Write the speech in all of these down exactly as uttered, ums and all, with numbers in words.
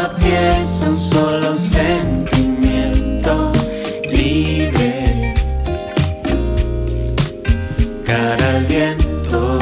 sola pieza, un solo sentimiento libre, cara al viento,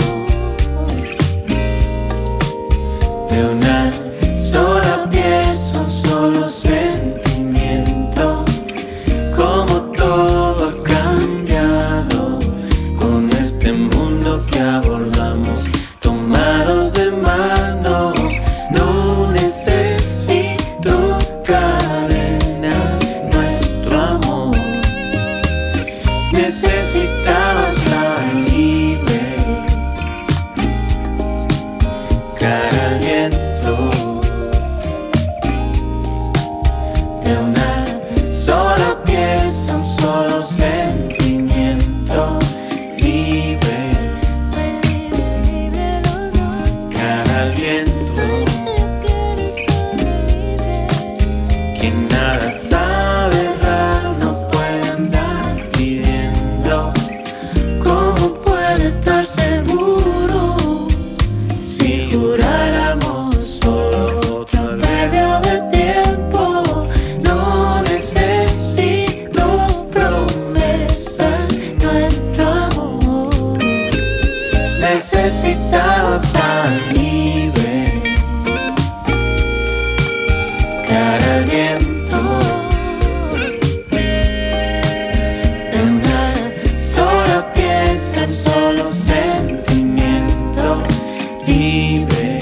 de una sola pieza, un solo sentimiento. Como todo ha cambiado con este mundo que abordamos, tomados de mano. No necesito cadenas, nuestro amor necesitaba estar libre, cara al viento, de una sola pieza, un solo sentimiento libre, cara al viento. Quien nada sabe errar no puede andar pidiendo. ¿Cómo puede estar seguro si juráramos solo otro adverbio de tiempo? No necesito promesas, nuestro amor necesitaba estar libre, cara al viento, de una sola pieza, un solo sentimiento libre,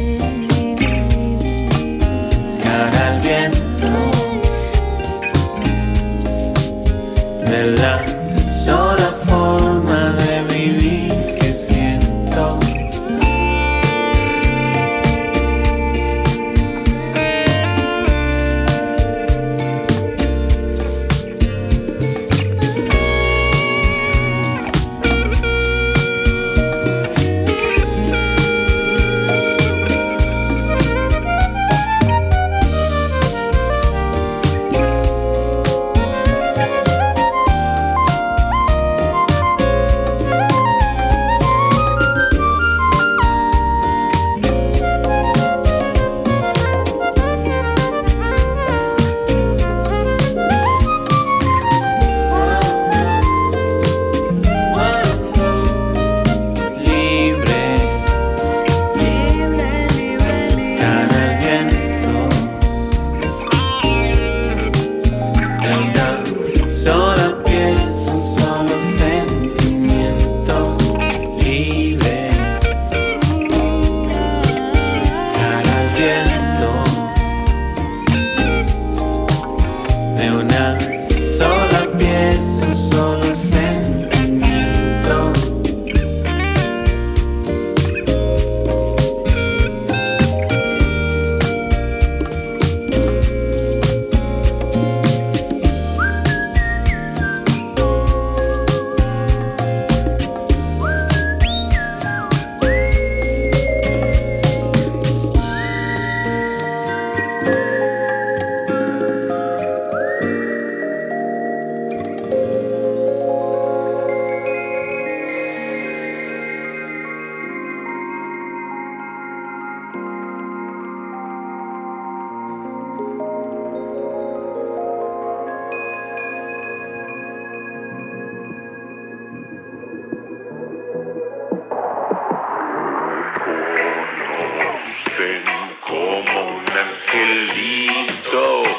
cara al viento, de la sola forma de vivir que siento. Conocen como un angelito